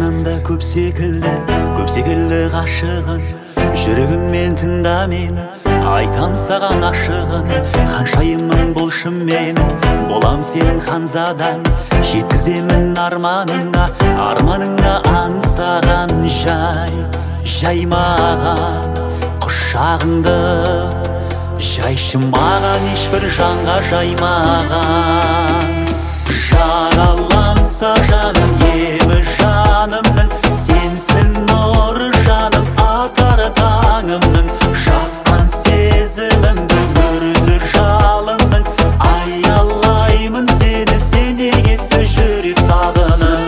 жанында көп секілді ғашығым. Жүрегіңмен тыңда мені, айтам саған ашығын. Ханшайымың болшы менің, болам сенің ханзадаң. Жеткіземін арманыңа аңсаған. Жай маған құшағыңды, жайшы маған ешбір жанға жаймаған. Жараланса жаным, емі жанымның, сенсің нұры жаным, атар таңымның. Жаққан сезімімді көрді жалының, аялаймын сені, сен егесі жүрек тағының.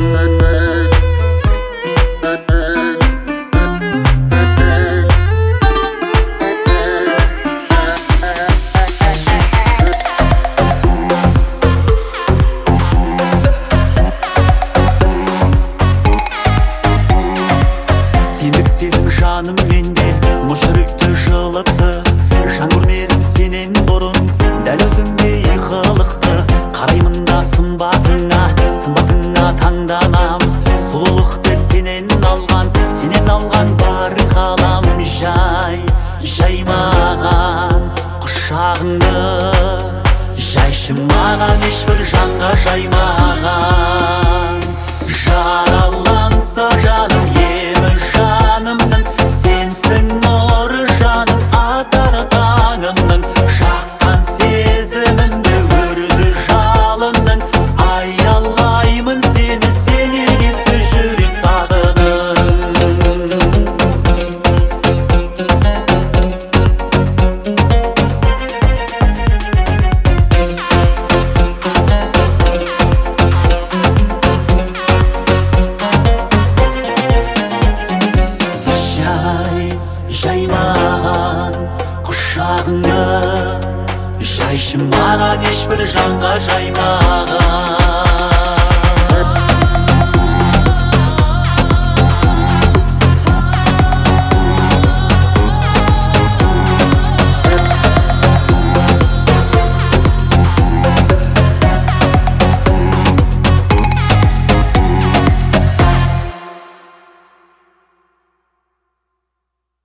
Сендік сезім жаным менде, мұз жүректі жылытты. Жан көрмедім сенен бұрын, дәл өзіңдей қылықты. Қараймын да сымбатыңа таңданам. Сұлулықты сенен алған бар ғалам. Жай маған құшағыңды, жайшы маған ешбір жанға жаймаған. Жараланса жаным, емі жанымның, сенсің нұры жаным, атар таңымның. Жаққан сезімімді көрді жалының, аялаймын сені, сен егесі жүрек тағының. Жай маған құшағыңды, жайшы маған ешбір жанға жаймаған.